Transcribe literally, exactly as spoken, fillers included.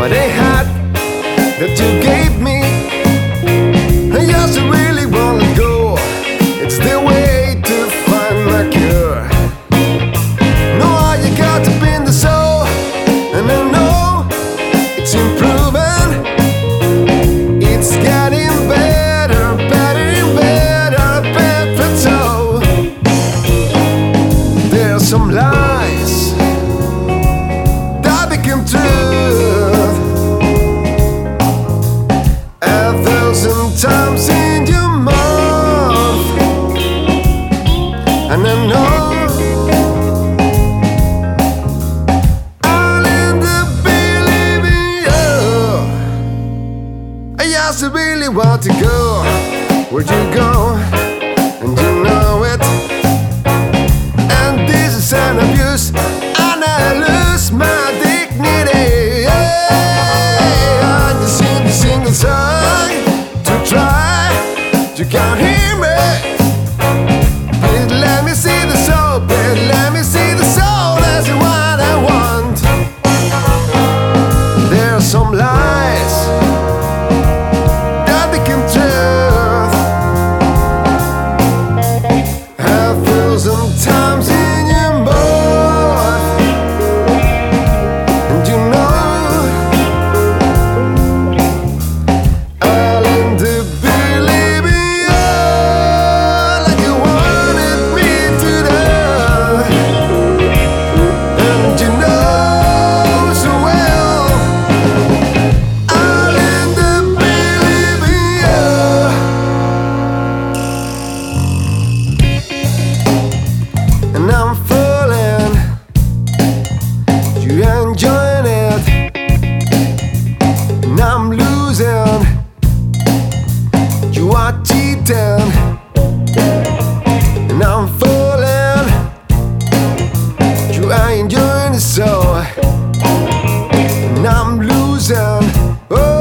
what I had that you gave me. I just really wanna go. It's the way to find my cure. No, you got to be in the soul, and I know it's improving. It's getting better, better, better, better. So there's some lies that become truth a thousand times in your mouth, and I know I'll end up believing you. I just really want to go where you go, and you know it. And this is an abuse, and I lose my dignity. Yeah, I just sing a single song to try. You can't hear me. Please let me see the soul. Please let me see the soul. That's what I want. There are some lies that become truth a thousand times in your mouth, and you know I'll end up believing you like you wanted me to do. And you know so well I'll end up believing you. And I'm falling, you enjoying it, and I'm losing, you are cheating. And I'm falling, you are enjoying it so, and I'm losing. Oh,